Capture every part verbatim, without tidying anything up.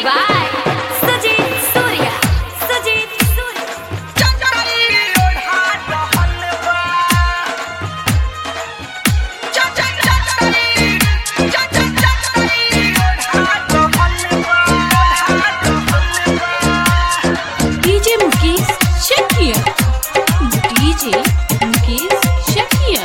by Sujit Surya. Sujit Surya. D J Mukesh Shakia. D J Mukesh Shakia.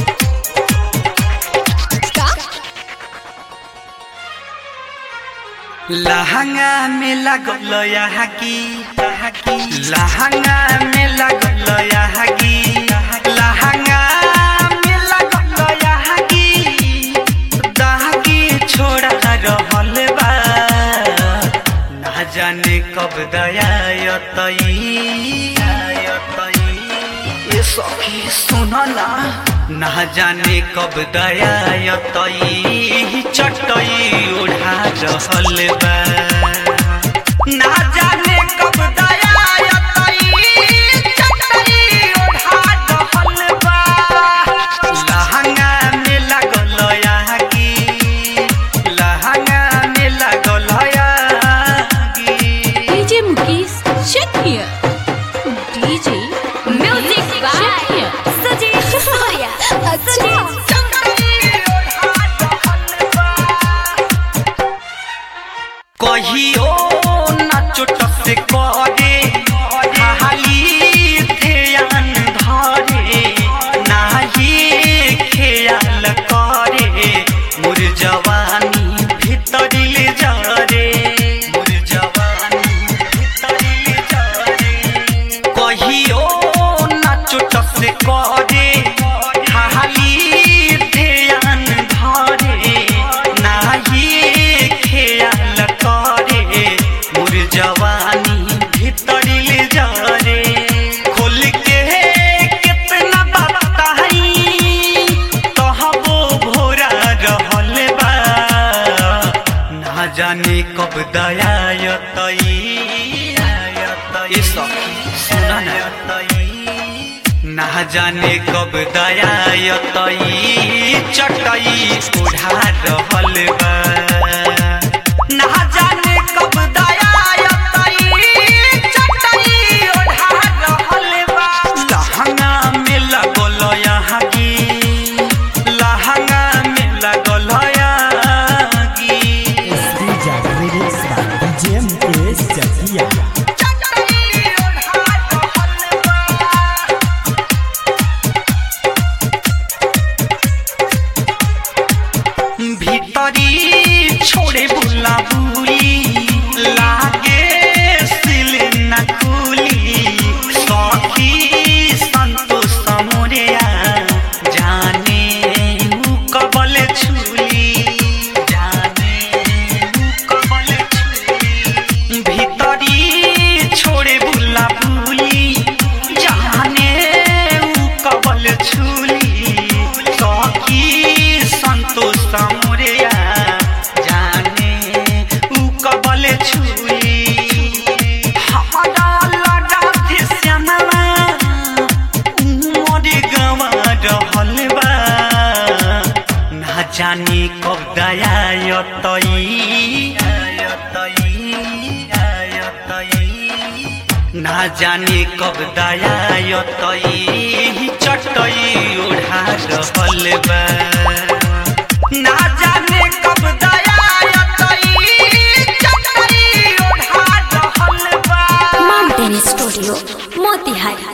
लहंगा में लगल यहाकी लहंगा में लगल यहाकी लहंगा में लगल यहाकी दहकी छोड़ा रहल बा ना जाने कब दया यतई ये सखी सुना ना ना जाने कब दया यतई चटई उड़ा रहल बा ना जाने कब दया यतई चटई उड़ा रहल बा लहंगा में लगल यहाकी लहंगा में लगल यहाकी D J Mukesh Shakia. D J Music by Sujit Surya. Sujit कहियो नाचो टसे करे हाली ध्यान धरे नाही ख्याल करे मोर जवानी भीतरिल जरे मोर जवानी भीतरिल जरे कहियो नाचो टसे करे हाली ध्यान धरे नाही ख्याल करे मोर जवानी भीतरिल जरे खोल के कितना बताई कहबो भोरा रहल बा ना जाने कब दया यतई ये सखी सुना ना ना जाने कब दया यतई चटई उड़ा रहल बा ना जाने कब दया यतई चटई उड़ा रहल बा लहंगा में लगल यहाकी लहंगा में लगल यहाकी D J Mukesh Shakia. भीतरी छोड़े बुला बुली लागे सिल न खुली सखी संतोष मोरिया जाने उ कबल छुली जाने उ कबल छुली भीतरी छोड़े बुला बुली जाने उ कबल छुली सखी संतोष मोरिया जाने उ कबल छुई हमारा लड़ा थे श्यामवा उमर गवा रहल बा ना जाने कब दया यतई ना जाने कब दया यतई चटई उड़ा रहल बा ना जाने कब दया यतई चटई उड़ा रहल बा Mountain Studio, Motihari.